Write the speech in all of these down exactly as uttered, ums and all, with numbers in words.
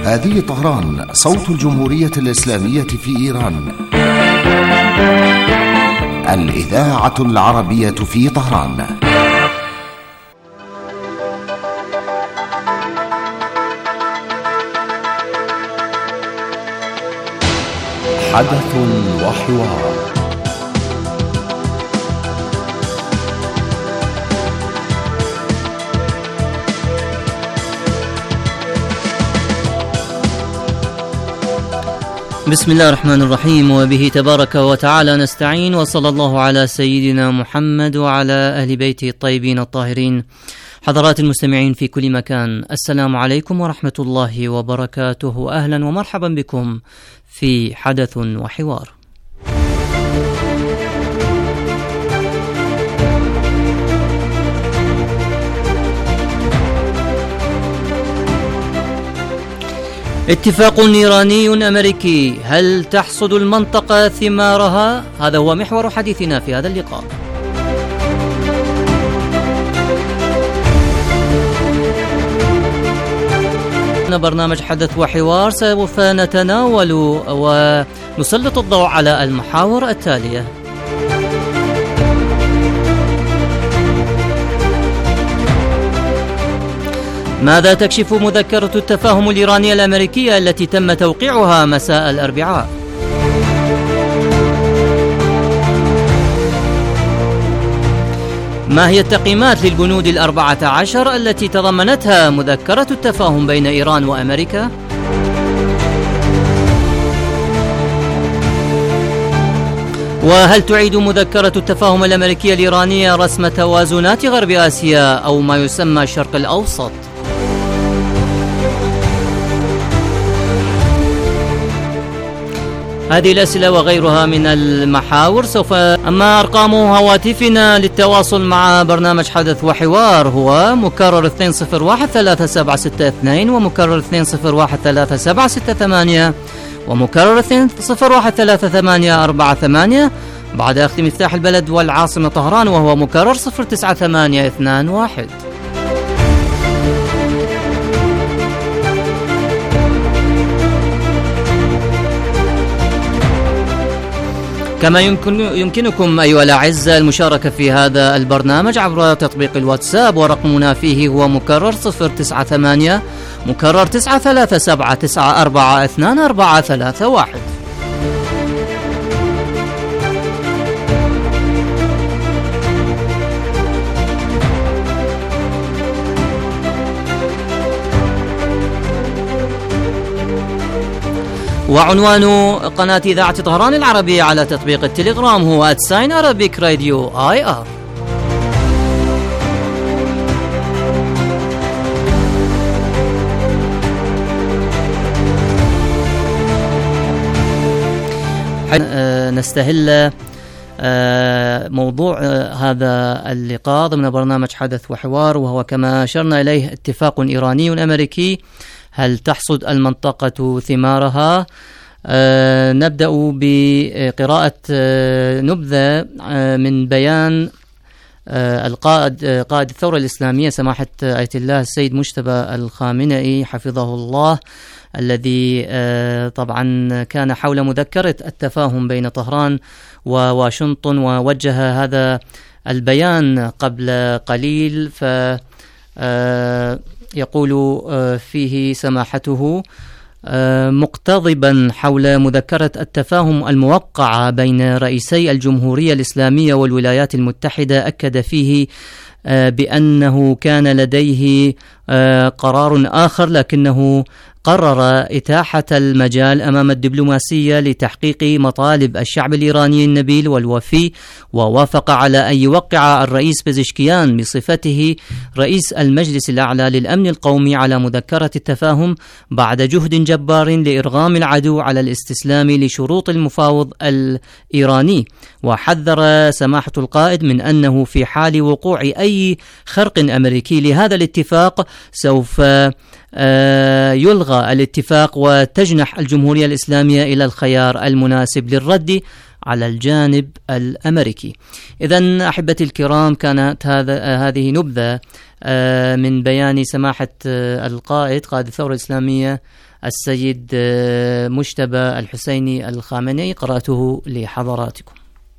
هذه طهران، صوت الجمهورية الإسلامية في إيران، الإذاعة العربية في طهران. حدث وحوار. بسم الله الرحمن الرحيم، وبه تبارك وتعالى نستعين، وصلى الله على سيدنا محمد وعلى أهل بيته الطيبين الطاهرين. حضرات المستمعين في كل مكان، السلام عليكم ورحمة الله وبركاته، أهلا ومرحبا بكم في حدث وحوار. اتفاق إيراني أمريكي، هل تحصد المنطقة ثمارها؟ هذا هو محور حديثنا في هذا اللقاء. برنامج حدث وحوار سوف نتناول ونسلط الضوء على المحاور التالية: ماذا تكشف مذكرة التفاهم الإيرانية الأمريكية التي تم توقيعها مساء الأربعاء؟ ما هي التقييمات للبنود الأربعة عشر التي تضمنتها مذكرة التفاهم بين إيران وأمريكا؟ وهل تعيد مذكرة التفاهم الأمريكية الإيرانية رسم توازنات غرب آسيا أو ما يسمى الشرق الأوسط؟ هذه الأسئلة وغيرها من المحاور سوف. أما أرقام هواتفنا للتواصل مع برنامج حدث وحوار هو مكرر اثنين صفر واحد ثلاثة سبعة ستة اثنين ومكرر اثنين صفر واحد ثلاثة سبعة ستة ثمانية ومكرر اثنين صفر واحد ثلاثة ثمانية أربعة ثمانية، بعد أخذ مفتاح البلد والعاصمة طهران وهو مكرر صفر تسعة ثمانية اثنان واحد. كما يمكن يمكنكم أيها الأعزاء المشاركة في هذا البرنامج عبر تطبيق الواتساب، ورقمنا فيه هو مكرر صفر تسعة ثمانية مكرر تسعة ثلاثة سبعة تسعة أربعة اثنان أربعة ثلاثة واحد. وعنوان قناة إذاعة طهران العربية على تطبيق التليجرام هو @ساين أرابيك راديو آي آر. نستهل موضوع هذا اللقاء ضمن برنامج حدث وحوار، وهو كما أشرنا إليه اتفاق إيراني أمريكي، هل تحصد المنطقة ثمارها؟ أه نبدأ بقراءة أه نبذة أه من بيان أه القائد أه قائد الثورة الإسلامية سماحة آية الله السيد مجتبى الخامنئي حفظه الله، الذي أه طبعا كان حول مذكرة التفاهم بين طهران وواشنطن، ووجه هذا البيان قبل قليل. ف أه يقول فيه سماحته: مقتضبا حول مذكرة التفاهم الموقعة بين رئيسي الجمهورية الإسلامية والولايات المتحدة، أكد فيه بأنه كان لديه قرار آخر، لكنه قرر إتاحة المجال أمام الدبلوماسية لتحقيق مطالب الشعب الإيراني النبيل والوفي، ووافق على أن يوقع الرئيس بزشكيان بصفته رئيس المجلس الأعلى للأمن القومي على مذكرة التفاهم بعد جهد جبار لإرغام العدو على الاستسلام لشروط المفاوض الإيراني. وحذر سماحة القائد من أنه في حال وقوع أي خرق أمريكي لهذا الاتفاق سوف يلغى الاتفاق وتجنح الجمهورية الإسلامية إلى الخيار المناسب للرد على الجانب الأمريكي. إذن أحبتي الكرام، كانت هذا هذه نبذة من بيان سماحة القائد قائد الثورة الإسلامية السيد مجتبى الحسيني الخامنئي، قرأته لحضراتكم.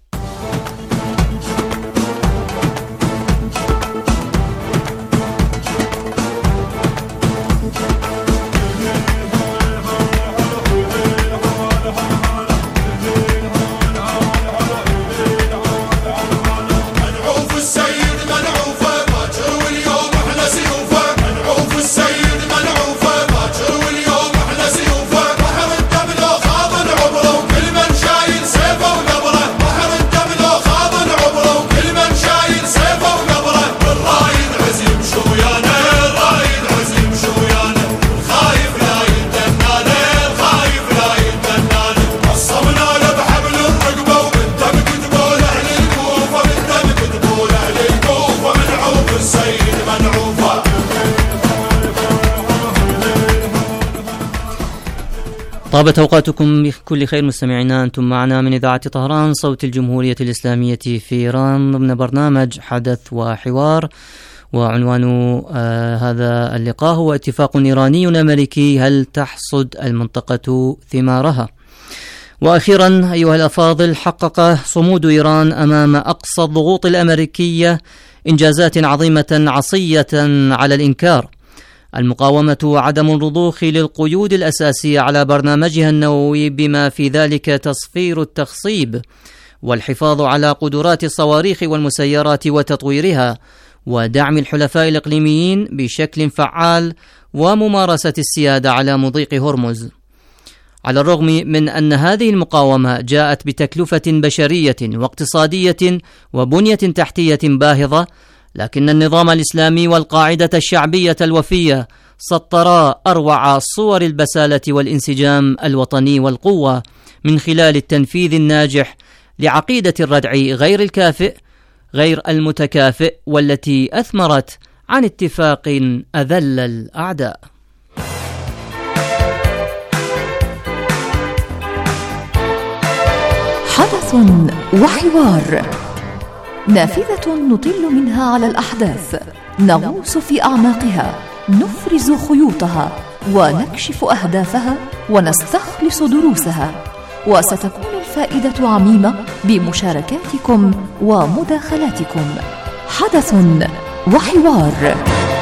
طابت أوقاتكم بكل خير مستمعينا، أنتم معنا من إذاعة طهران صوت الجمهورية الإسلامية في إيران ضمن برنامج حدث وحوار، وعنوان آه هذا اللقاء هو اتفاق إيراني أمريكي، هل تحصد المنطقة ثمارها؟ وأخيرا أيها الأفاضل، حقق صمود إيران أمام أقصى الضغوط الأمريكية إنجازات عظيمة عصية على الإنكار. المقاومة وعدم الرضوخ للقيود الأساسية على برنامجها النووي، بما في ذلك تصفير التخصيب والحفاظ على قدرات الصواريخ والمسيرات وتطويرها، ودعم الحلفاء الإقليميين بشكل فعال، وممارسة السيادة على مضيق هرمز. على الرغم من أن هذه المقاومة جاءت بتكلفة بشرية واقتصادية وبنية تحتية باهظة، لكن النظام الإسلامي والقاعدة الشعبية الوفية سطرا أروع صور البسالة والانسجام الوطني والقوة من خلال التنفيذ الناجح لعقيدة الردع غير الكافئ غير المتكافئ، والتي أثمرت عن اتفاق أذل الأعداء. حدث وحوار، نافذة نطل منها على الأحداث، نغوص في أعماقها، نفرز خيوطها، ونكشف أهدافها، ونستخلص دروسها. وستكون الفائدة عميمة بمشاركاتكم ومداخلاتكم. حدث وحوار.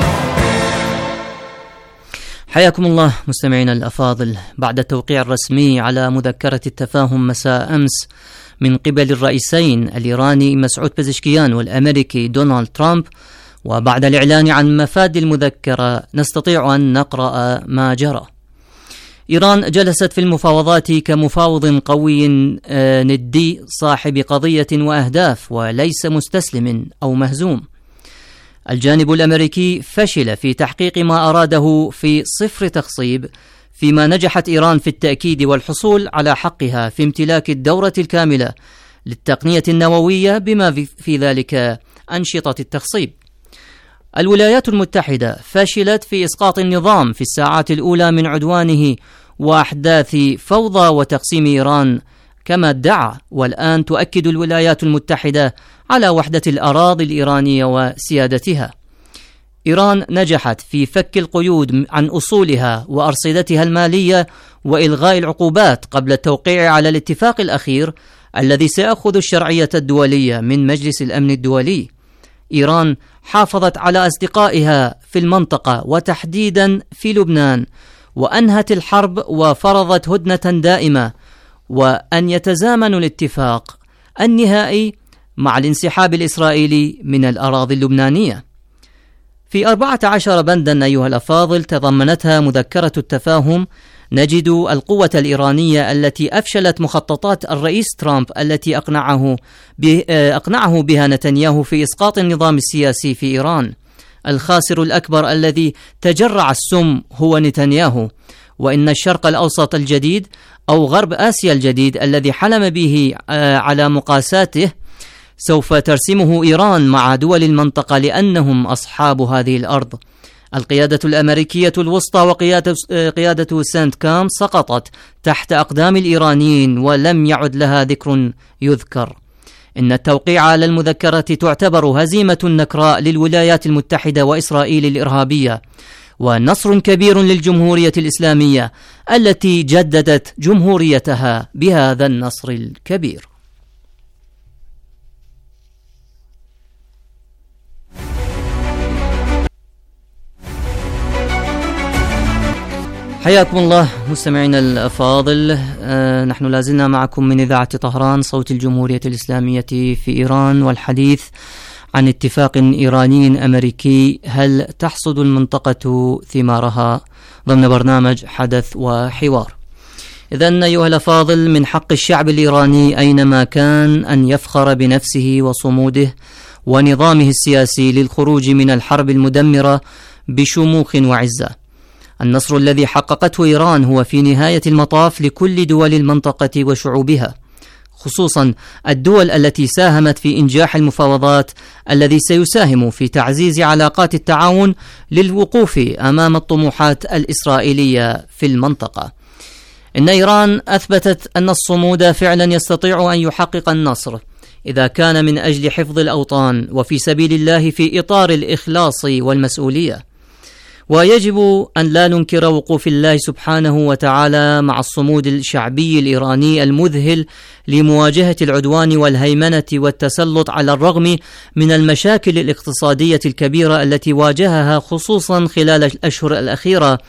حياكم الله مستمعينا الأفاضل. بعد التوقيع الرسمي على مذكرة التفاهم مساء أمس من قبل الرئيسين الإيراني مسعود بزشكيان والأمريكي دونالد ترامب، وبعد الإعلان عن مفاد المذكرة، نستطيع أن نقرأ ما جرى. إيران جلست في المفاوضات كمفاوض قوي ندي صاحب قضية وأهداف، وليس مستسلم أو مهزوم. الجانب الأمريكي فشل في تحقيق ما أراده في صفر تخصيب، فيما نجحت إيران في التأكيد والحصول على حقها في امتلاك الدورة الكاملة للتقنية النووية، بما في ذلك أنشطة التخصيب. الولايات المتحدة فشلت في إسقاط النظام في الساعات الأولى من عدوانه وأحداث فوضى وتقسيم إيران كما ادعى، والآن تؤكد الولايات المتحدة على وحدة الأراضي الإيرانية وسيادتها. إيران نجحت في فك القيود عن أصولها وأرصدتها المالية وإلغاء العقوبات قبل التوقيع على الاتفاق الأخير الذي سيأخذ الشرعية الدولية من مجلس الأمن الدولي. إيران حافظت على أصدقائها في المنطقة وتحديدا في لبنان، وأنهت الحرب وفرضت هدنة دائمة، وأن يتزامن الاتفاق النهائي مع الانسحاب الإسرائيلي من الأراضي اللبنانية. في أربعة عشر بندا أيها الأفاضل تضمنتها مذكرة التفاهم، نجد القوة الإيرانية التي أفشلت مخططات الرئيس ترامب التي أقنعه, أقنعه بها نتنياهو في إسقاط النظام السياسي في إيران. الخاسر الأكبر الذي تجرع السم هو نتنياهو، وإن الشرق الأوسط الجديد أو غرب آسيا الجديد الذي حلم به على مقاساته سوف ترسمه إيران مع دول المنطقة، لأنهم أصحاب هذه الأرض. القيادة الأمريكية الوسطى وقيادة قيادة سانت كام سقطت تحت أقدام الإيرانيين، ولم يعد لها ذكر يذكر. إن التوقيع على المذكرة تعتبر هزيمة نكراء للولايات المتحدة وإسرائيل الإرهابية، ونصر كبير للجمهورية الإسلامية التي جددت جمهوريتها بهذا النصر الكبير. حياكم الله مستمعينا الأفاضل، آه نحن لازلنا معكم من إذاعة طهران صوت الجمهورية الإسلامية في إيران، والحديث عن اتفاق إيراني أمريكي، هل تحصد المنطقة ثمارها؟ ضمن برنامج حدث وحوار. إذن أيها الأفاضل، من حق الشعب الإيراني أينما كان أن يفخر بنفسه وصموده ونظامه السياسي للخروج من الحرب المدمرة بشموخ وعزة. النصر الذي حققته إيران هو في نهاية المطاف لكل دول المنطقة وشعوبها، خصوصا الدول التي ساهمت في إنجاح المفاوضات الذي سيساهم في تعزيز علاقات التعاون للوقوف أمام الطموحات الإسرائيلية في المنطقة. إن إيران أثبتت أن الصمود فعلا يستطيع أن يحقق النصر إذا كان من أجل حفظ الأوطان وفي سبيل الله في إطار الإخلاص والمسؤولية. ويجب أن لا ننكر وقوف الله سبحانه وتعالى مع الصمود الشعبي الإيراني المذهل لمواجهة العدوان والهيمنة والتسلط، على الرغم من المشاكل الاقتصادية الكبيرة التي واجهها خصوصا خلال الأشهر الأخيرة،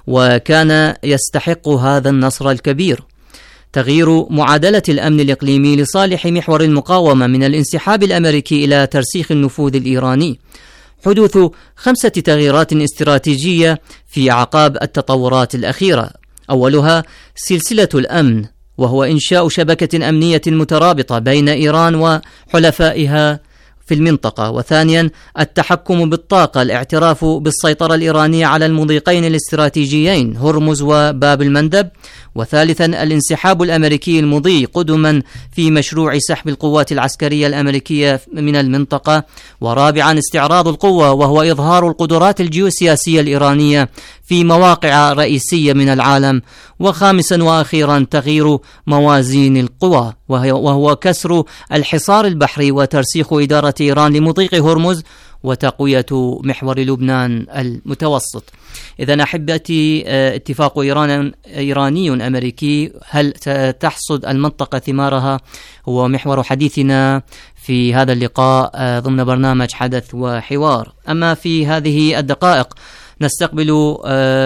وكان يستحق هذا النصر الكبير. تغيير معادلة الأمن الإقليمي لصالح محور المقاومة من الانسحاب الأمريكي إلى ترسيخ النفوذ الإيراني، حدوث خمسة تغييرات استراتيجية في أعقاب التطورات الأخيرة. أولها سلسلة الأمن، وهو إنشاء شبكة أمنية مترابطة بين إيران وحلفائها في المنطقة. وثانيا التحكم بالطاقة، الاعتراف بالسيطرة الإيرانية على المضيقين الاستراتيجيين هرمز وباب المندب. وثالثا الانسحاب الأمريكي المضي قدما في مشروع سحب القوات العسكرية الأمريكية من المنطقة. ورابعا استعراض القوة، وهو إظهار القدرات الجيوسياسية الإيرانية في مواقع رئيسية من العالم. وخامسا وأخيرا تغيير موازين القوى، وهو كسر الحصار البحري وترسيخ إدارة إيران لمضيق هرمز وتقوية محور لبنان المتوسط. إذن أحبتي، اتفاق إيران إيراني أمريكي، هل تحصد المنطقة ثمارها؟ هو محور حديثنا في هذا اللقاء ضمن برنامج حدث وحوار. أما في هذه الدقائق نستقبل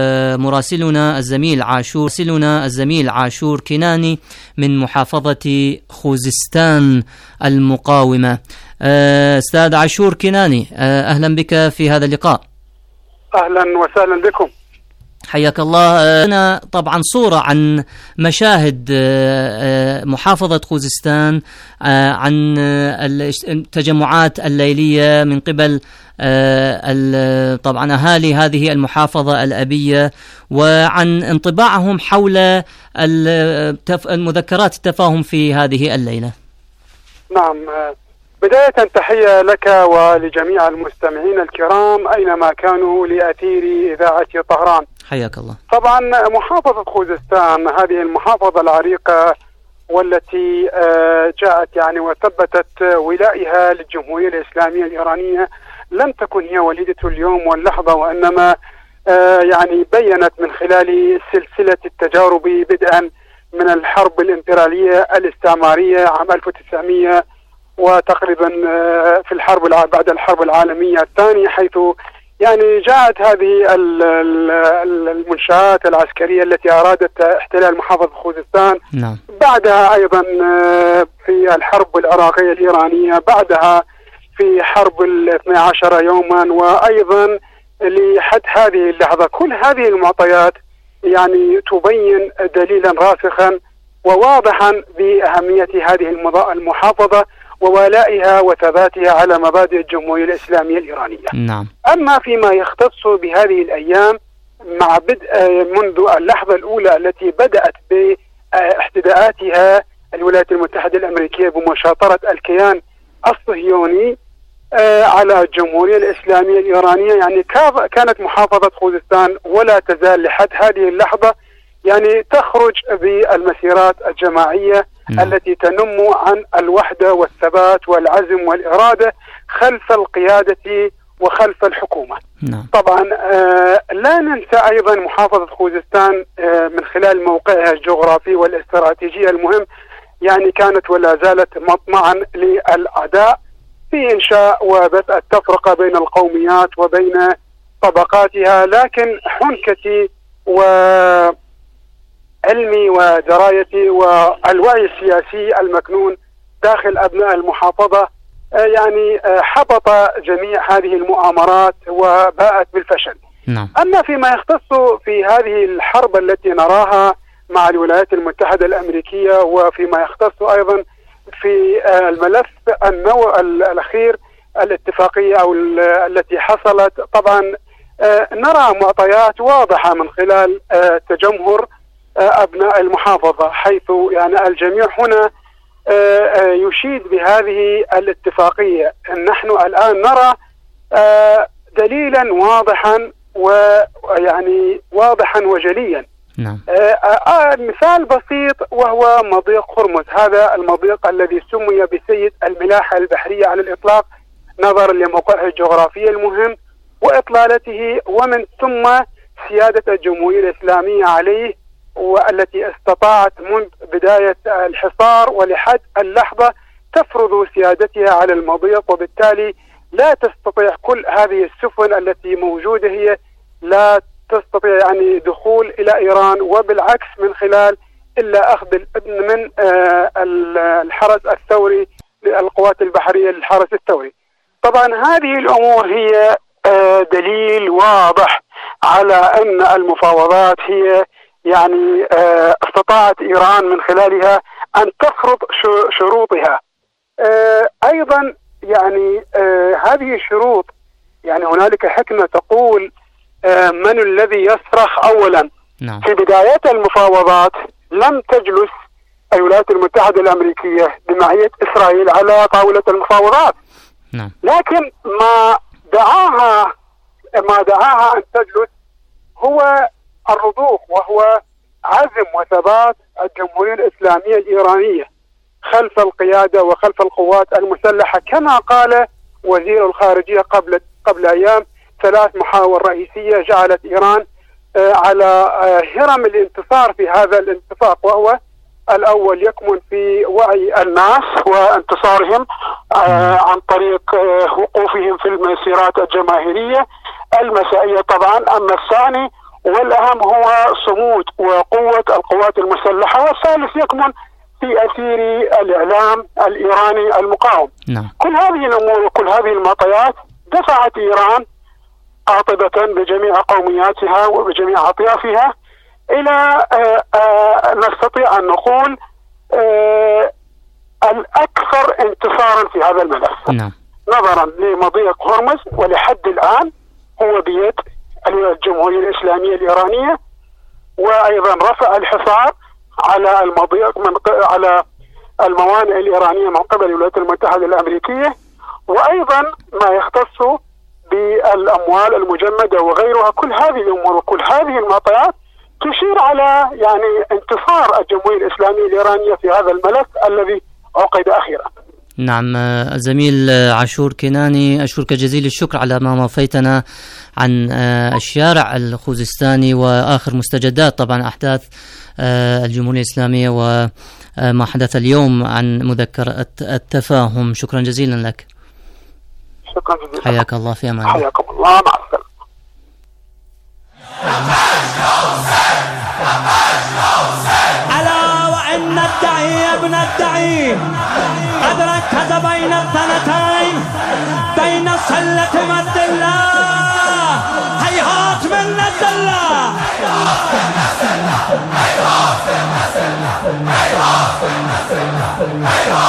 مراسلنا الزميل عاشور مراسلنا الزميل عاشور كناني من محافظة خوزستان المقاومة. أستاذ عاشور كناني، أهلا بك في هذا اللقاء. أهلا وسهلا بكم، حياك الله. هنا طبعا صورة عن مشاهد محافظة خوزستان، عن التجمعات الليلية من قبل طبعا أهالي هذه المحافظة الأبية، وعن انطباعهم حول المذكرات التفاهم في هذه الليلة. نعم، بداية تحية لك ولجميع المستمعين الكرام أينما كانوا لأثير إذاعة طهران. حياك الله. طبعا محافظة خوزستان هذه المحافظة العريقة والتي جاءت يعني وثبتت ولائها للجمهورية الإسلامية الإيرانية لم تكن هي وليدة اليوم واللحظة، وإنما يعني بينت من خلال سلسلة التجارب بدءا من الحرب الإمبريالية الاستعمارية عام ألف وتسعمئة وتقريبا في الحرب بعد الحرب العالمية الثانية، حيث يعني جاءت هذه المنشآت العسكرية التي أرادت احتلال محافظة خوزستان. نعم. بعدها أيضا في الحرب العراقية الإيرانية، بعدها في حرب الاثنى عشر يوما، وأيضا لحد هذه اللحظة. كل هذه المعطيات يعني تبين دليلا راسخا وواضحا بأهمية هذه المحافظة وولائها وثباتها على مبادئ الجمهورية الإسلامية الإيرانية. نعم. أما فيما يختص بهذه الأيام مع بدء منذ اللحظة الأولى التي بدأت باحتداءاتها الولايات المتحدة الأمريكية بمشاطرة الكيان الصهيوني على الجمهورية الإسلامية الإيرانية، يعني كانت محافظة خوزستان ولا تزال لحد هذه اللحظة يعني تخرج بالمسيرات الجماعية م. التي تنم عن الوحدة والثبات والعزم والإرادة خلف القيادة وخلف الحكومة. نعم. طبعا لا ننسى أيضا محافظة خوزستان من خلال موقعها الجغرافي والاستراتيجي المهم، يعني كانت ولا زالت مطمعا للأعداء في إنشاء وبث التفرقة بين القوميات وبين طبقاتها، لكن حنكتي وعلمي ودرايتي والوعي السياسي المكنون داخل أبناء المحافظة يعني حبط جميع هذه المؤامرات وباءت بالفشل. نعم. أما فيما يختص في هذه الحرب التي نراها مع الولايات المتحدة الأمريكية، وفيما يختص أيضا في الملف النوع الأخير الاتفاقية أو التي حصلت، طبعا نرى معطيات واضحة من خلال تجمهر أبناء المحافظة، حيث يعني الجميع هنا يشيد بهذه الاتفاقية. نحن الآن نرى دليلا واضحا ويعني واضحا وجليا. نعم. مثال بسيط وهو مضيق هرمز، هذا المضيق الذي سمي بسيد الملاحة البحرية على الإطلاق نظرا لموقعه الجغرافي المهم وإطلالته، ومن ثم سيادة الجمهورية الإسلامية عليه، والتي استطاعت منذ بداية الحصار ولحد اللحظة تفرض سيادتها على المضيق، وبالتالي لا تستطيع كل هذه السفن التي موجودة هي لا تستطيع يعني دخول إلى إيران، وبالعكس من خلال إلا أخذ الإذن من الحرس الثوري للقوات البحرية للحرس الثوري. طبعا هذه الأمور هي دليل واضح على أن المفاوضات هي يعني استطاعت إيران من خلالها أن تفرض شروطها. أيضا يعني هذه الشروط يعني هنالك حكمة تقول من الذي يصرخ أولا. نعم. في بدايات المفاوضات لم تجلس الولايات المتحدة الأمريكية بمعية إسرائيل على طاولة المفاوضات. نعم. لكن ما دعاها ما دعاها أن تجلس هو الرضوخ، وهو عزم وثبات الجمهورية الإسلامية الإيرانية خلف القيادة وخلف القوات المسلحة، كما قال وزير الخارجية قبل قبل أيام. ثلاث محاور رئيسية جعلت إيران على هرم الانتصار في هذا الاتفاق، وهو الأول يكمن في وعي الناس وانتصارهم عن طريق وقوفهم في المسيرات الجماهيرية المسائية طبعا. أما الثاني والأهم هو صمود وقوة القوات المسلحة، والثالث يكمن في أثير الإعلام الإيراني المقاوم. نعم. كل هذه الأمور وكل هذه المعطيات دفعت إيران قاطبة بجميع قومياتها وبجميع أطيافها إلى نستطيع أن نقول الأكثر انتصارا في هذا الملف. نعم. نظرا لمضيق هرمز، ولحد الآن هو بيد الجمهورية الإسلامية الإيرانية، وأيضا رفع الحصار على المضيق من على الموانئ الإيرانية من قبل الولايات المتحدة الأمريكية، وأيضا ما يختص بالأموال المجمدة وغيرها. كل هذه الأمور وكل هذه المعطيات تشير على يعني انتصار الجمهورية الإسلامية الإيرانية في هذا الملف الذي عقد أخيرا. نعم. الزميل عاشور كناني، أشكرك جزيل الشكر على ما وفيتنا عن الشارع الخوزستاني وآخر مستجدات طبعا أحداث الجمهورية الإسلامية وما حدث اليوم عن مذكرة التفاهم. شكرا جزيلا لك. شكرا جزيلا. حياك الله، في أمان الله. حياكم الله، مع السلامة. ألا وإن الدعي ابن الدعي قد ركز بين الثنتين، بين السلة والدلة، هيهات من الدلة،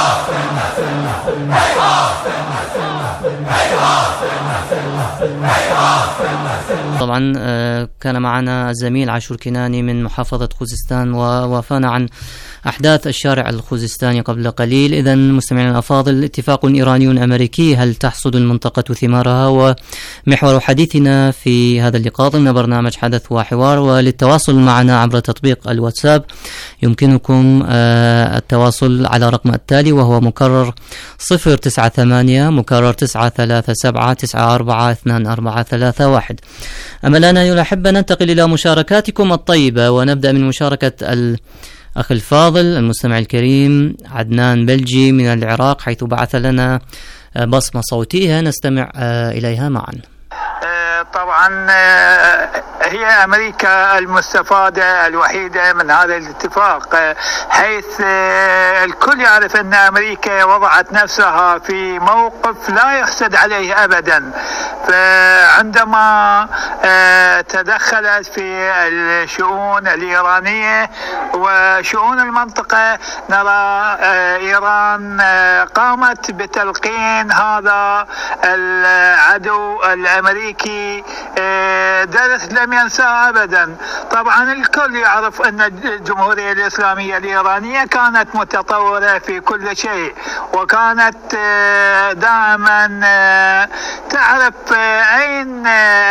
هيهات طبعا كان معنا الزميل عاشور كناني من محافظة خوزستان ووافانا عن أحداث الشارع الخوزستاني قبل قليل. إذن مستمعينا الأفاضل، اتفاق إيراني أمريكي، هل تحصد المنطقة ثمارها؟ ومحور حديثنا في هذا اللقاء ضمن برنامج حدث وحوار. وللتواصل معنا عبر تطبيق الواتساب يمكنكم التواصل على رقم التالي وهو مكرر صفر تسعة ثمانية مكرر تسعة ثلاثة سبعة تسعة أربعة اثنان أربعة ثلاثة واحد. أما الآن أيها الأحبة ننتقل إلى مشاركاتكم الطيبة، ونبدأ من مشاركة الأخ الفاضل المستمع الكريم عدنان بلجي من العراق، حيث بعث لنا بصمة صوتية نستمع إليها معا. طبعا هي أمريكا المستفادة الوحيدة من هذا الاتفاق، حيث الكل يعرف أن أمريكا وضعت نفسها في موقف لا يحسد عليه أبدا. فعندما تدخلت في الشؤون الإيرانية وشؤون المنطقة، نرى إيران قامت بتلقين هذا العدو الأمريكي درس لم ينساه أبدا. طبعا الكل يعرف أن الجمهورية الإسلامية الإيرانية كانت متطورة في كل شيء، وكانت دائما تعرف أين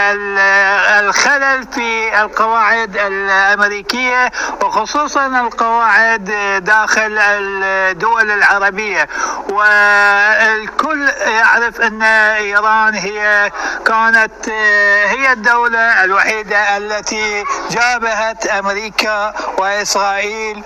الخلل في القواعد الأمريكية، وخصوصا القواعد داخل الدول العربية. والكل يعرف أن إيران هي كانت هي الدولة الوحيدة التي جابهت أمريكا وإسرائيل،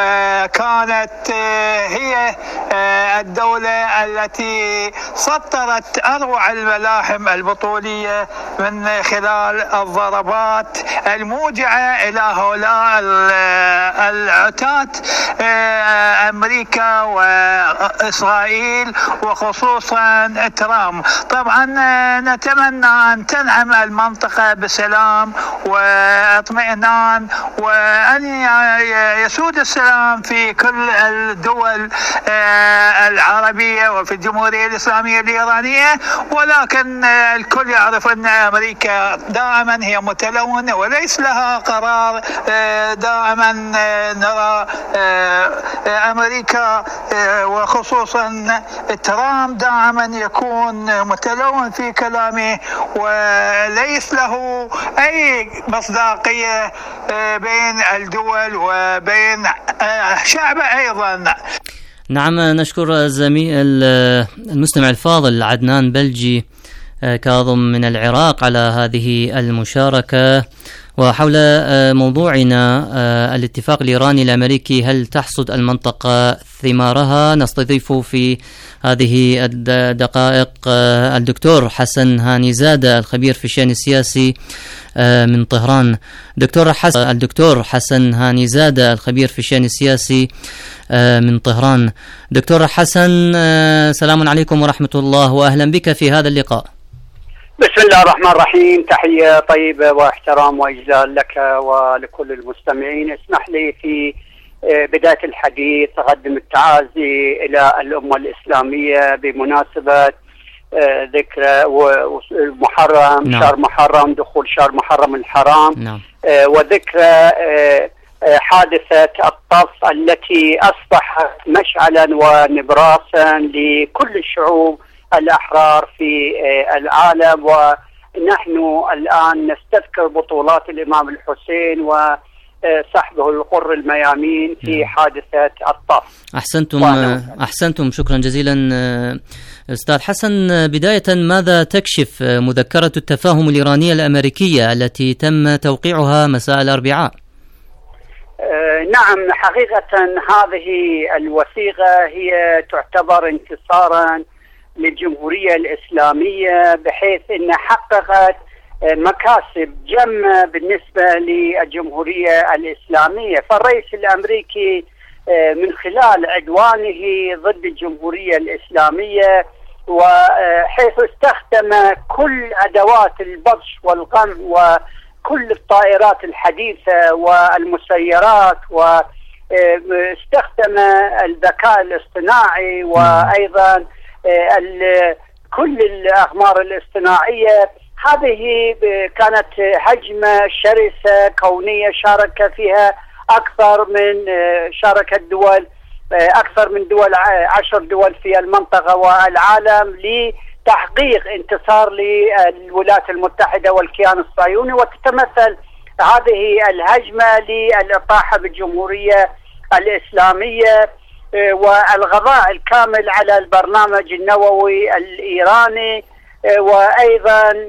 وكانت هي الدولة التي سطرت أروع الملاحم البطولية من خلال الضربات الموجعة إلى هؤلاء العتاة أمريكا وإسرائيل، وخصوصا ترامب. طبعا نتمنى أن تنعم المنطقة بسلام واطمئنان، وأن يسود السلام في كل الدول العربية وفي الجمهورية الإسلامية الإيرانية. ولكن الكل يعرف أن أمريكا دائما هي متلونة وليس لها قرار. دائما نرى أمريكا وخصوصا ترامب دائما يكون متلون في كلامه، وليس له أي مصداقية بين الدول وبين شعبه أيضا. نعم، نشكر الزميل المستمع الفاضل عدنان بلجي كاظم من العراق على هذه المشاركة. وحول موضوعنا الاتفاق الإيراني الأمريكي، هل تحصد المنطقة ثمارها؟ نستضيف في هذه الدقائق الدكتور حسن هانيزادة الخبير في الشأن السياسي من طهران. دكتور حسن الدكتور حسن هانيزادة الخبير في الشأن السياسي من طهران. دكتور حسن، سلام عليكم ورحمة الله، وأهلا بك في هذا اللقاء. بسم الله الرحمن الرحيم. تحية طيبة واحترام وإجلال لك ولكل المستمعين. اسمح لي في بداية الحديث أقدم التعازي إلى الأمة الإسلامية بمناسبة ذكرى محرم نعم. شهر محرم، دخول شهر محرم الحرام نعم. وذكرى حادثة الطف التي أصبحت مشعلا ونبراسا لكل الشعوب الأحرار في العالم. ونحن الآن نستذكر بطولات الإمام الحسين وصحبه الغر الميامين في حادثة الطف. أحسنتم أحسنتم شكرا جزيلا أستاذ حسن. بداية، ماذا تكشف مذكرة التفاهم الإيرانية الأمريكية التي تم توقيعها مساء الأربعاء؟ نعم، حقيقة هذه الوثيقة هي تعتبر انتصارا للجمهورية الإسلامية، بحيث أن حققت مكاسب جمة بالنسبة للجمهورية الإسلامية. فالرئيس الأمريكي من خلال عدوانه ضد الجمهورية الإسلامية، وحيث استخدم كل أدوات البطش والقمع وكل الطائرات الحديثة والمسيرات، واستخدم الذكاء الاصطناعي وأيضا كل الأقمار الاصطناعية، هذه كانت هجمة شرسة كونية شارك فيها أكثر من شاركت دول أكثر من دول عشر دول في المنطقة والعالم لتحقيق انتصار للولايات المتحدة والكيان الصهيوني. وتتمثل هذه الهجمة للإطاحة بالجمهورية الإسلامية والغضاء الكامل على البرنامج النووي الإيراني، وأيضا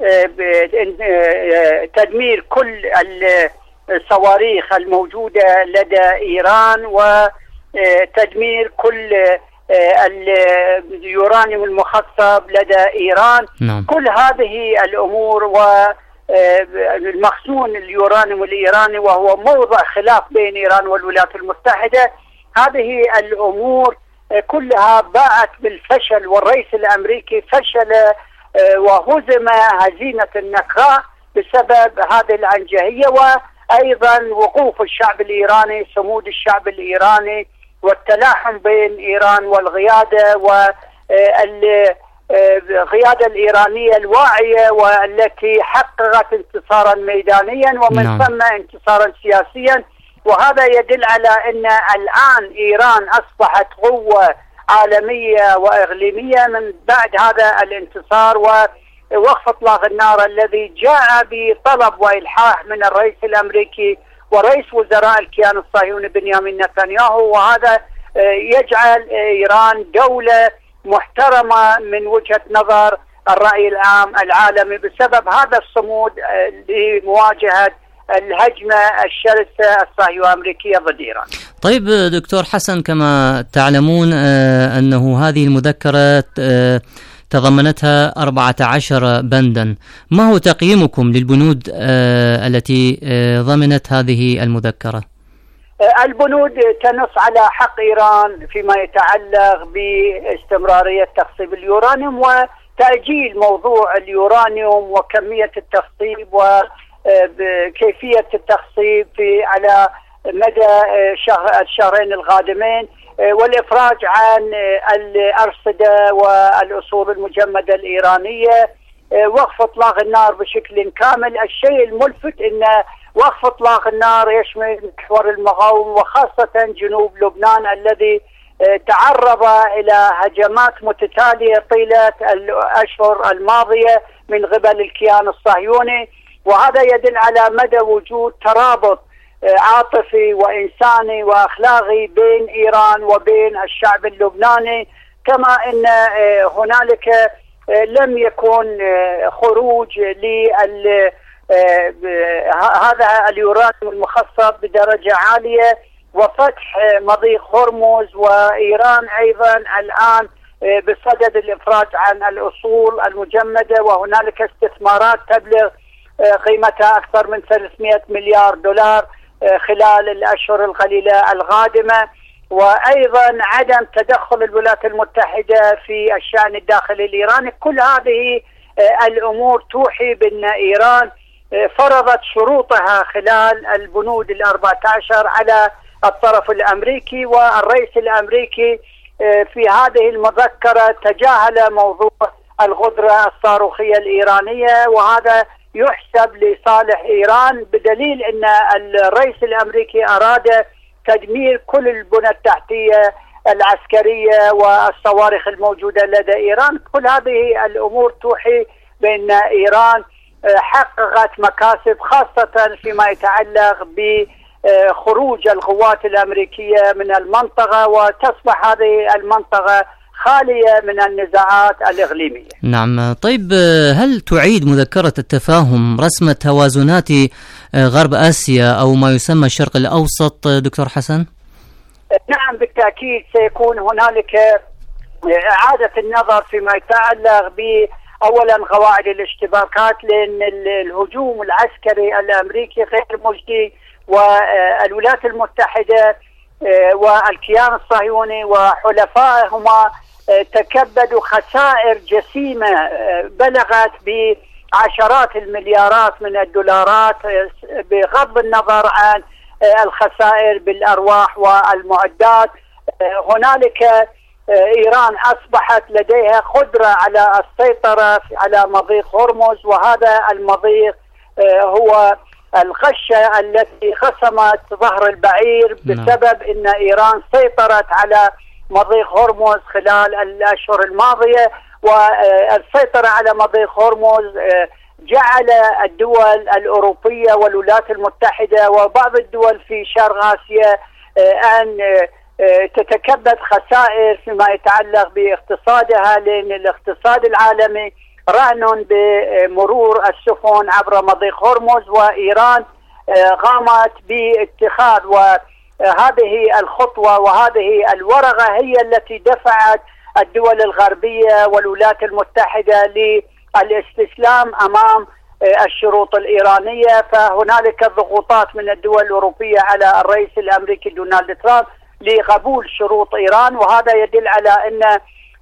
تدمير كل الصواريخ الموجودة لدى إيران وتدمير كل اليورانيوم المخصب لدى إيران. نعم. كل هذه الأمور والمخزون اليورانيوم الإيراني وهو موضع خلاف بين إيران والولايات المتحدة، هذه الأمور كلها باءت بالفشل، والرئيس الأمريكي فشل وهزم هزيمة النكراء بسبب هذه العنجهية، وأيضا وقوف الشعب الإيراني، صمود الشعب الإيراني والتلاحم بين إيران والقيادة والقيادة الإيرانية الواعية والتي حققت انتصارا ميدانيا ومن نعم. ثم انتصارا سياسيا. وهذا يدل على أن الآن إيران أصبحت قوة عالمية وإقليمية من بعد هذا الانتصار ووقف إطلاق النار الذي جاء بطلب وإلحاح من الرئيس الأمريكي ورئيس وزراء الكيان الصهيوني بنيامين نتنياهو. وهذا يجعل إيران دولة محترمة من وجهة نظر الرأي العام العالمي بسبب هذا الصمود لمواجهة الهجمة الشرسة الصهيونية الأمريكية ضد إيران. طيب دكتور حسن، كما تعلمون أنه هذه المذكرة تضمنتها أربعة عشر بندا، ما هو تقييمكم للبنود التي ضمنت هذه المذكرة؟ البنود تنص على حق إيران فيما يتعلق باستمرارية تخصيب اليورانيوم وتأجيل موضوع اليورانيوم وكمية التخصيب وكيفية التخصيب في على مدى الشهرين القادمين، والإفراج عن الأرصدة والأصول المجمدة الإيرانية، وقف إطلاق النار بشكل كامل. الشيء الملفت أن وقف إطلاق النار يشمل محور المغاوم وخاصة جنوب لبنان الذي تعرض إلى هجمات متتالية طيلة الأشهر الماضية من قبل الكيان الصهيوني، وهذا يدل على مدى وجود ترابط عاطفي وإنساني وأخلاقي بين إيران وبين الشعب اللبناني، كما أن هنالك لم يكن خروج لل هذا اليورانيوم المخصب بدرجة عالية وفتح مضيق هرمز، وإيران أيضا الآن بصدد الإفراج عن الأصول المجمدة، وهنالك استثمارات تبلغ قيمتها أكثر من ثلاثمئة مليار دولار خلال الأشهر القليلة القادمة، وأيضا عدم تدخل الولايات المتحدة في الشأن الداخلي الإيراني. كل هذه الأمور توحي بأن إيران فرضت شروطها خلال البنود الأربعة عشر على الطرف الأمريكي، والرئيس الأمريكي في هذه المذكرة تجاهل موضوع الغدرة الصاروخية الإيرانية، وهذا يحسب لصالح إيران بدليل أن الرئيس الأمريكي أراد تدمير كل البنى التحتية العسكرية والصواريخ الموجودة لدى إيران. كل هذه الأمور توحي بأن إيران حققت مكاسب خاصة فيما يتعلق بخروج القوات الأمريكية من المنطقة، وتصبح هذه المنطقة خالية من النزاعات الإقليمية. نعم. طيب، هل تعيد مذكرة التفاهم رسم توازنات غرب آسيا أو ما يسمى الشرق الأوسط دكتور حسن؟ نعم بالتأكيد سيكون هنالك إعادة النظر فيما يتعلق بأولا قواعد الاشتباكات، لأن الهجوم العسكري الأمريكي غير مجدي، والولايات المتحدة والكيان الصهيوني وحلفائهما تكبدوا خسائر جسيمة بلغت بعشرات المليارات من الدولارات، بغض النظر عن الخسائر بالأرواح والمعدات. هنالك إيران أصبحت لديها قدرة على السيطرة على مضيق هرمز، وهذا المضيق هو القشة التي خصمت ظهر البعير بسبب أن إيران سيطرت على مضيق هرمز خلال الأشهر الماضية. والسيطرة على مضيق هرمز جعل الدول الأوروبية والولايات المتحدة وبعض الدول في شرق آسيا أن تتكبد خسائر فيما يتعلق باقتصادها، لأن الاقتصاد العالمي رهن بمرور السفن عبر مضيق هرمز، وإيران قامت باتخاذ وهذه الخطوة وهذه الورقة هي التي دفعت الدول الغربية والولايات المتحدة للاستسلام أمام الشروط الإيرانية. فهنالك ضغوطات من الدول الأوروبية على الرئيس الأمريكي دونالد ترامب لقبول شروط إيران، وهذا يدل على أن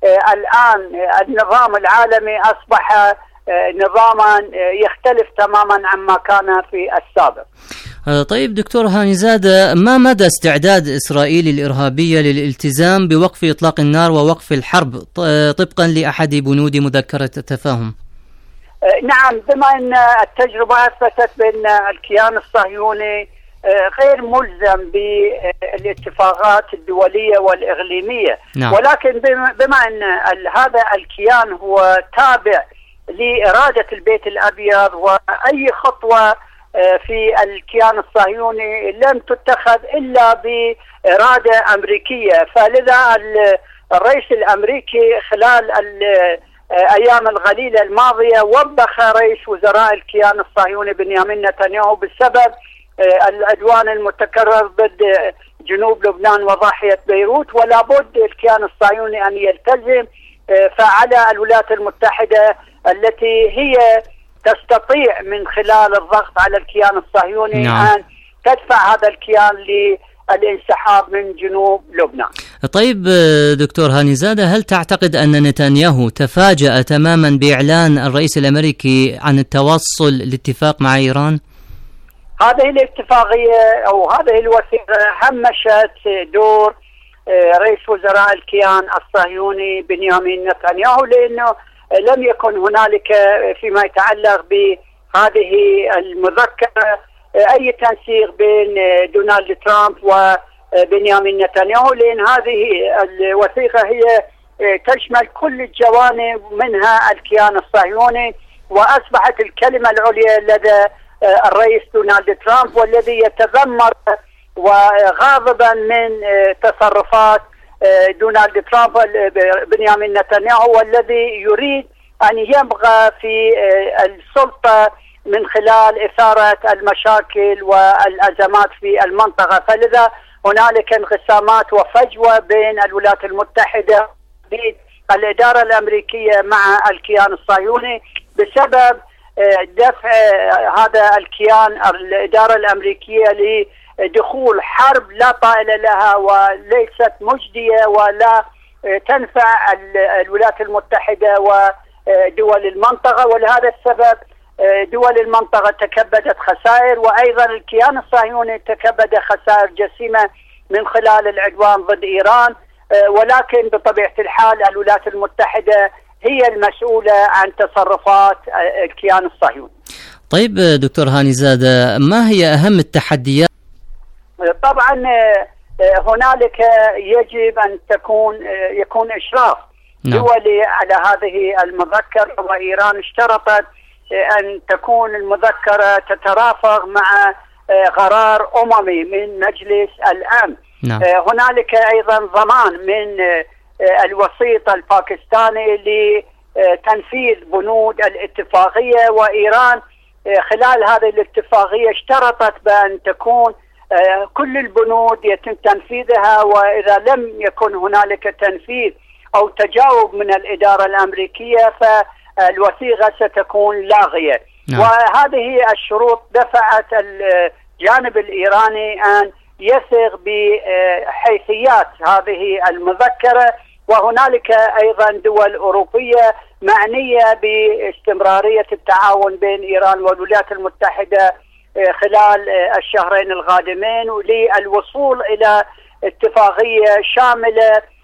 الآن النظام العالمي أصبح نظاما يختلف تماما عما كان في السابق. طيب دكتور هانيزادة، ما مدى استعداد إسرائيل الإرهابية للالتزام بوقف إطلاق النار ووقف الحرب طبقا لأحد بنود مذكرة التفاهم؟ نعم، بما أن التجربة أثبتت بأن الكيان الصهيوني غير ملزم بالاتفاقات الدولية والإقليمية، نعم. ولكن بما أن هذا الكيان هو تابع لإرادة البيت الأبيض، وأي خطوة في الكيان الصهيوني لم تتخذ إلا بإرادة أمريكية، فلذا الرئيس الأمريكي خلال الأيام القليلة الماضية وبخ رئيس وزراء الكيان الصهيوني بنيامين نتنياهو بسبب العدوان المتكرر ضد جنوب لبنان وضاحية بيروت، ولا بد الكيان الصهيوني أن يلتزم. فعلى الولايات المتحدة التي هي تستطيع من خلال الضغط على الكيان الصهيوني، نعم. أن تدفع هذا الكيان للانسحاب من جنوب لبنان. طيب دكتور هانيزادة، هل تعتقد أن نتنياهو تفاجأ تماما بإعلان الرئيس الأمريكي عن التوصل لاتفاق مع إيران؟ هذه الاتفاقية أو هذه الوثيقة همشت دور رئيس وزراء الكيان الصهيوني بنيامين نتنياهو، لأنه لم يكن هنالك فيما يتعلق بهذه المذكرة أي تنسيق بين دونالد ترامب وبنيامين نتنياهو، لأن هذه الوثيقة هي تشمل كل الجوانب منها الكيان الصهيوني، وأصبحت الكلمة العليا لدى الرئيس دونالد ترامب، والذي يتذمر وغاضبا من تصرفات دونالد ترامب بنيامين نتنياهو، والذي يريد أن يبقى في السلطة من خلال إثارة المشاكل والأزمات في المنطقة. فلذا هنالك انقسامات وفجوة بين الولايات المتحدة بالإدارة الأمريكية مع الكيان الصهيوني بسبب دفع هذا الكيان الإدارة الأمريكية لدخول حرب لا طائل لها وليست مجدية ولا تنفع الولايات المتحدة ودول المنطقة، ولهذا السبب دول المنطقة تكبدت خسائر، وأيضا الكيان الصهيوني تكبد خسائر جسيمة من خلال العدوان ضد إيران. ولكن بطبيعة الحال الولايات المتحدة هي المسؤولة عن تصرفات الكيان الصهيوني. طيب دكتور هانيزادة، ما هي أهم التحديات؟ طبعا هنالك يجب أن تكون يكون إشراف نعم. دولي على هذه المذكرة، وإيران اشترطت أن تكون المذكرة تترافق مع قرار أممي من مجلس الأمن نعم. هنالك أيضا ضمان من الوسيط الباكستاني لتنفيذ بنود الاتفاقية، وإيران خلال هذه الاتفاقية اشترطت بأن تكون كل البنود يتم تنفيذها، وإذا لم يكن هنالك تنفيذ أو تجاوب من الإدارة الأمريكية فالوثيقة ستكون لاغية نعم. وهذه الشروط دفعت الجانب الإيراني أن يثق بحيثيات هذه المذكرة، وهنالك أيضا دول أوروبية معنية باستمرارية التعاون بين إيران والولايات المتحدة خلال الشهرين القادمين للوصول إلى اتفاقية شاملة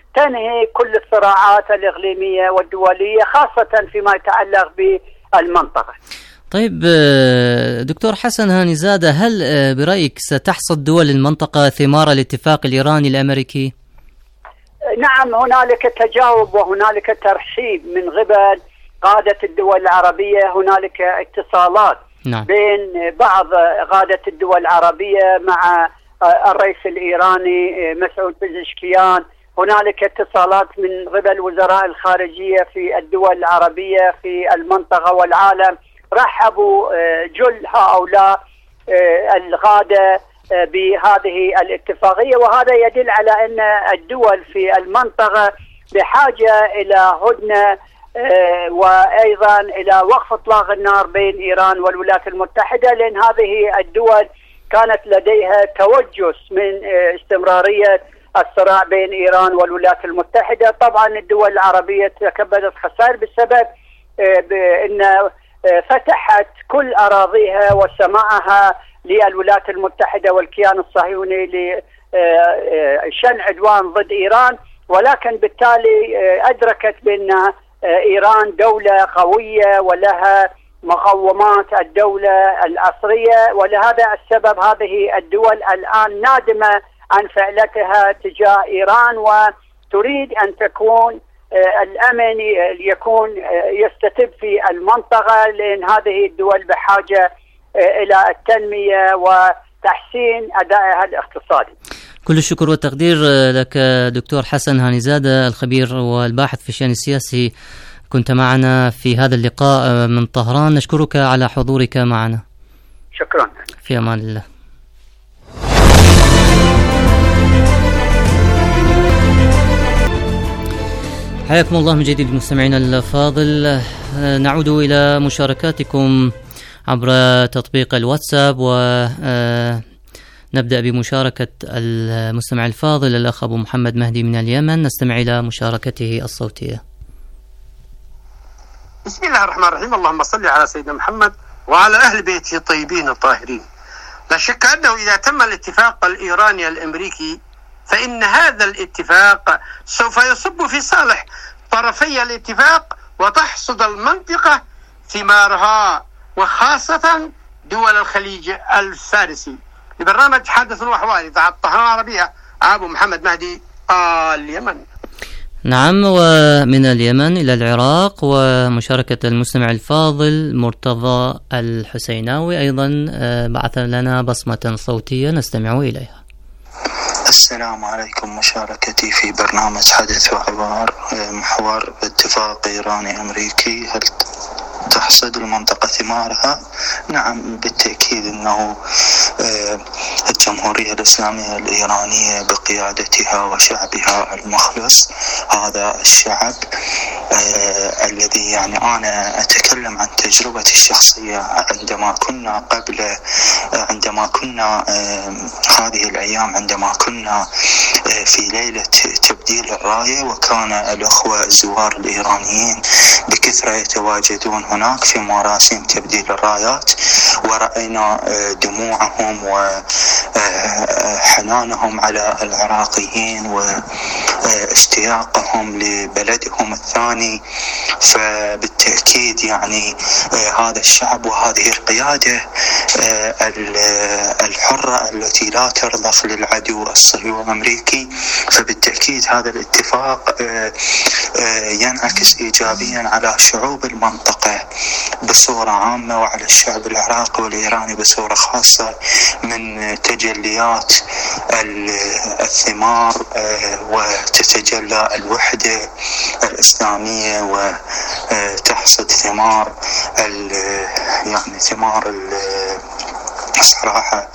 تنهي كل الصراعات الإقليمية والدولية، خاصة فيما يتعلق بالمنطقة. طيب دكتور حسن هانيزادة، هل برأيك ستحصد دول المنطقة ثمار الاتفاق الإيراني الأمريكي؟ نعم، هنالك تجاوب وهنالك ترحيب من قبل قادة الدول العربية. هنالك اتصالات نعم. بين بعض قادة الدول العربية مع الرئيس الإيراني مسعود بزشكيان. هنالك اتصالات من قبل وزراء الخارجية في الدول العربية في المنطقة والعالم. رحبوا جل هؤلاء القادة بهذه الاتفاقية، وهذا يدل على أن الدول في المنطقة بحاجة إلى هدنة وأيضا إلى وقف إطلاق النار بين إيران والولايات المتحدة، لأن هذه الدول كانت لديها توجس من استمرارية الصراع بين إيران والولايات المتحدة. طبعا الدول العربية تكبدت خسائر بسبب بأن فتحت كل أراضيها وسماعها للولايات المتحدة والكيان الصهيوني لشن عدوان ضد إيران، ولكن بالتالي أدركت بأن إيران دولة قوية ولها مقومات الدولة العصرية، ولهذا السبب هذه الدول الآن نادمة عن فعلتها تجاه إيران، وتريد أن تكون الأمن يكون يستتب في المنطقة، لأن هذه الدول بحاجة إلى التنمية وتحسين أدائها الاقتصادي. كل الشكر والتقدير لك دكتور حسن هانيزادة، الخبير والباحث في الشأن السياسي، كنت معنا في هذا اللقاء من طهران. نشكرك على حضورك معنا. شكرا. في أمان الله. حياكم الله من جديد مستمعينا الفاضل. نعود إلى مشاركاتكم عبر تطبيق الواتساب، ونبدأ بمشاركة المستمع الفاضل الأخ أبو محمد مهدي من اليمن. نستمع إلى مشاركته الصوتية. بسم الله الرحمن الرحيم. اللهم صل على سيدنا محمد وعلى أهل بيته الطيبين الطاهرين. لا شك أنه إذا تم الاتفاق الإيراني الأمريكي فإن هذا الاتفاق سوف يصب في صالح طرفي الاتفاق، وتحصد المنطقة ثمارها، وخاصة دول الخليج الفارسي. لبرنامج حدث وحوار إذاعة طهران العربية، أبو محمد مهدي اليمن. نعم، ومن اليمن إلى العراق، ومشاركة المستمع الفاضل مرتضى الحسيناوي أيضا بعث لنا بصمة صوتية نستمع إليها. السلام عليكم. مشاركتي في برنامج حدث وحوار محور اتفاق إيراني أمريكي، هل تحصد المنطقة ثمارها؟ نعم بالتأكيد أنه الجمهورية الإسلامية الإيرانية بقيادتها وشعبها المخلص، هذا الشعب الذي يعني أنا أتكلم عن تجربتي الشخصية عندما كنا قبل عندما كنا هذه الأيام عندما كنا في ليلة تبديل الراية، وكان الأخوة الزوار الإيرانيين بكثرة يتواجدون هناك في مراسم تبديل الرايات، ورأينا دموعهم وحنانهم على العراقيين واشتياقهم لبلدهم الثاني. فبالتأكيد يعني هذا الشعب وهذه القيادة الحرة التي لا ترضخ للعدو الصهيوني الأمريكي، فبالتأكيد هذا الاتفاق ينعكس إيجابيا على شعوب المنطقة بصورة عامة، وعلى الشعب العراقي والإيراني بصورة خاصة، من تجليات الثمار وتتجلى الوحدة الإسلامية، وتحصد ثمار يعني ثمار صراحة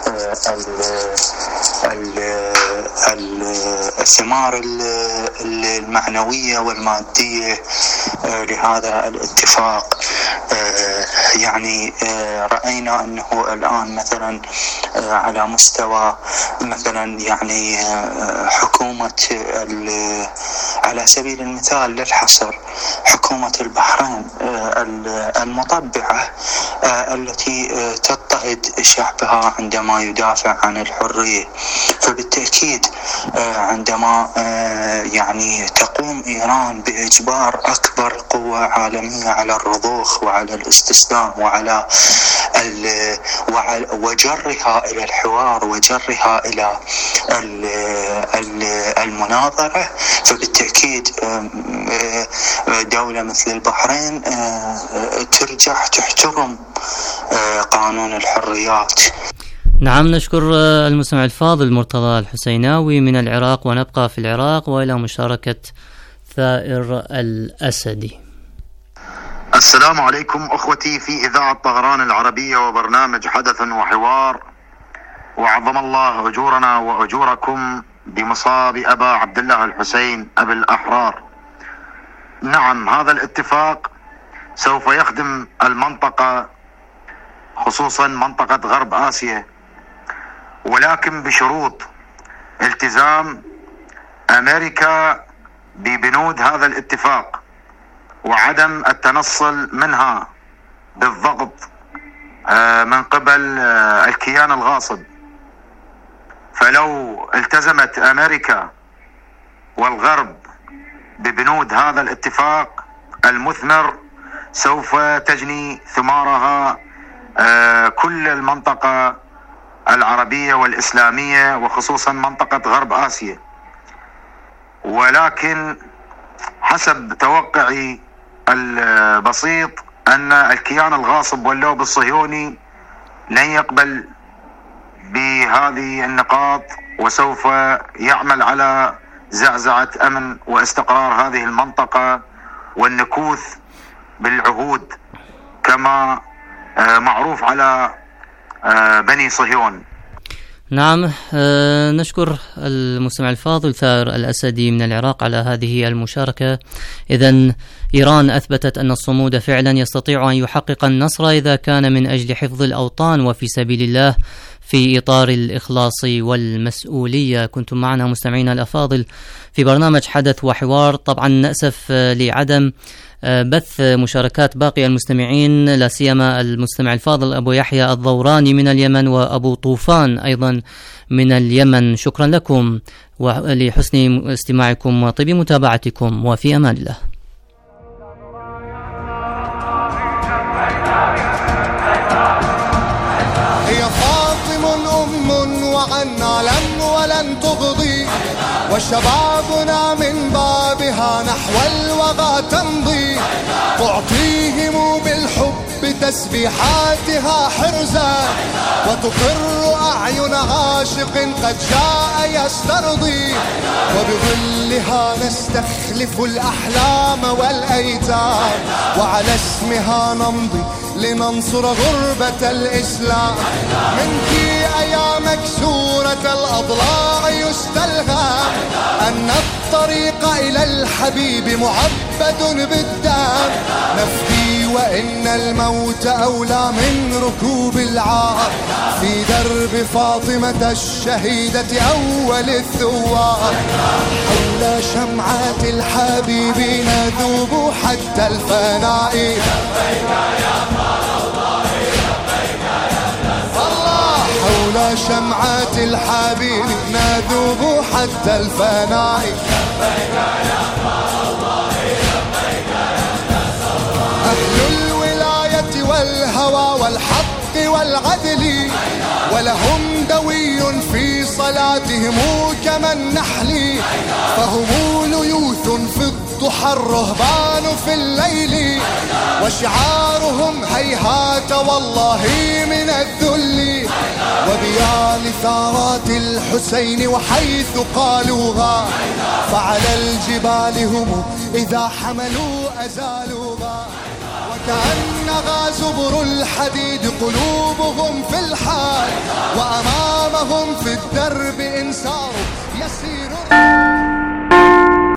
الثمار المعنوية والمادية لهذا الاتفاق. يعني رأينا أنه الآن مثلا على مستوى مثلا يعني حكومة على سبيل المثال للحصر حكومة البحرين المطبعة التي تضطهد شعبها عندما يدافع عن الحرية. فبالتأكيد عندما يعني تقوم إيران بإجبار أكبر قوة عالمية على الرضوخ وعلى الاستسلام وعلى وجرها إلى الحوار وجرها إلى المناظرة، فبالتأكيد دولة مثل البحرين ترجع تحترم قانون الحريات. نعم، نشكر المستمع الفاضل مرتضى الحسيناوي من العراق، ونبقى في العراق وإلى مشاركة ثائر الأسدي. السلام عليكم أخوتي في إذاعة طهران العربية وبرنامج حدث وحوار، وعظم الله أجورنا وأجوركم بمصاب أبا عبد الله الحسين أبي الأحرار. نعم، هذا الاتفاق سوف يخدم المنطقة خصوصا منطقة غرب آسيا، ولكن بشروط التزام أمريكا ببنود هذا الاتفاق وعدم التنصل منها بالضغط من قبل الكيان الغاصب. فلو التزمت أمريكا والغرب ببنود هذا الاتفاق المثمر سوف تجني ثمارها كل المنطقة العربية والإسلامية وخصوصا منطقة غرب آسيا. ولكن حسب توقعي البسيط أن الكيان الغاصب واللوب الصهيوني لن يقبل بهذه النقاط، وسوف يعمل على زعزعة أمن واستقرار هذه المنطقة والنكوث بالعهود كما معروف على بني صهيون. نعم، نشكر المستمع الفاضل ثائر الأسدي من العراق على هذه المشاركة. إذن إيران أثبتت أن الصمود فعلا يستطيع أن يحقق النصر إذا كان من أجل حفظ الأوطان وفي سبيل الله في إطار الإخلاص والمسؤولية. كنتم معنا مستمعينا الأفاضل في برنامج حدث وحوار. طبعا نأسف لعدم بث مشاركات باقي المستمعين، لا سيما المستمع الفاضل أبو يحيى الضوراني من اليمن وأبو طوفان أيضا من اليمن. شكرا لكم ولحسن استماعكم وطيب متابعتكم، وفي أمان الله. هي فاطم أم وعنا لن ولن تغضي، وشبابنا من بابها نحو الوغى تمضي، تعطيهم بالحب تسبيحاتها حرزا، وتقر أعين عاشق قد جاء يسترضي، وبظلها نستخلف الأحلام والأيتام، وعلى اسمها نمضي لننصر غربة الإسلام. منك يا مكسورة الأضلاع يستلهم أن الطريق إلى الحبيب معبد بالدم، نفدي وإن الموت أولى من ركوب العار، في درب فاطمة الشهيدة أول الثوار، حول شمعات الحبيب نذوب حتى الفناء. لبيك يا الله، لبيك يا الله، حول شمعات الحبيب نذوب حتى الفناء. لبيك يا الله، لبيك يا الله، أهل الولاية والهوى والحق والعدل، ولهم دوي في صلاتهم كما النحل، فهم ليوث في الضحى الرهبان في الليل، وشعارهم هيهات والله من الذل، وبيال ثارات الحسين وحيث قالوها، فعلى الجبال هم إذا حملوا أزالوها، وكأنها زبر الحديد قلوبهم في الحال، وأمامهم في الدرب إن ساروا يسير.